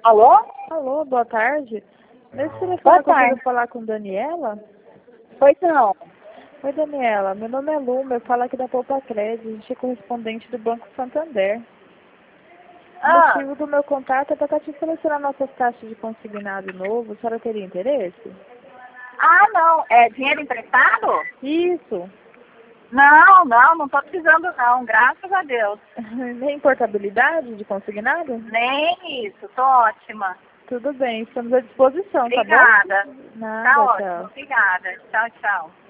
Alô? Alô, boa tarde. Nesse Boa telefone eu tarde. consigo falar com Daniela? Pois não. Oi, Daniela. Meu nome é Luma, eu falo aqui da Poupa Crédito, a gente é correspondente do Banco Santander. O Ah, motivo do meu contato é para te selecionar nossas taxas de consignado novo. A senhora teria interesse? não. É dinheiro emprestado? Isso. Não tô precisando não, graças a Deus. Nem portabilidade de consignado? Nem isso, tô ótima. Tudo bem, estamos à disposição, tá bom? Obrigada. Tá Nada, ótimo, tchau. obrigada. Tchau, tchau.